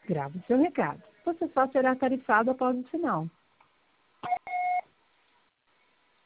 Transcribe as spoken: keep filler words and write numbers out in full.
Grave o seu recado. Você só será tarifado após o sinal.